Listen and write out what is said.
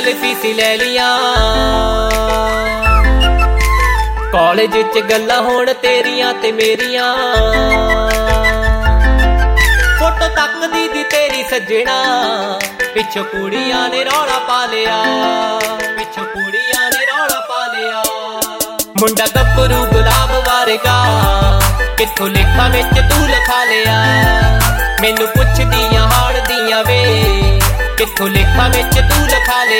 selfie ਸੀ ਲੈ ਲੀਆਂ college ਚ ਗੱਲਾਂ ਹੋਣ ਤੇਰੀਆਂ ਤੇ ਮੇਰੀਆਂ ਫੋਟੋ ਤੱਕਦੀ ਦੀ ਤੇਰੀ ਸੱਜਣਾ ਪਿੱਛੋਂ ਕੁੜੀਆਂ ਨੇ ਰੌਲਾ ਪਾ ਲਿਆ ਪਿੱਛੋਂ ਕੁੜੀਆਂ ਨੇ ਰੌਲਾ ਪਾ ਲਿਆ ਮੁੰਡਾ ਗੱਭਰੂ ਗੁਲਾਬ ਵਰਗਾ ਕਿੱਥੋਂ ਲੇਖਾਂ ਵਿੱਚ ਤੂੰ ਲਿਖਾ ਲਿਆ ਮੈਨੂੰ ਪੁੱਛਦੀਆਂ ਹਾਲ ਦੀਆਂ ਵੇ ਕਿੱਥੋਂ ਲੇਖਾਂ ਵਿੱਚ ਤੂੰ ਲਿਖਾ ਲਿਆ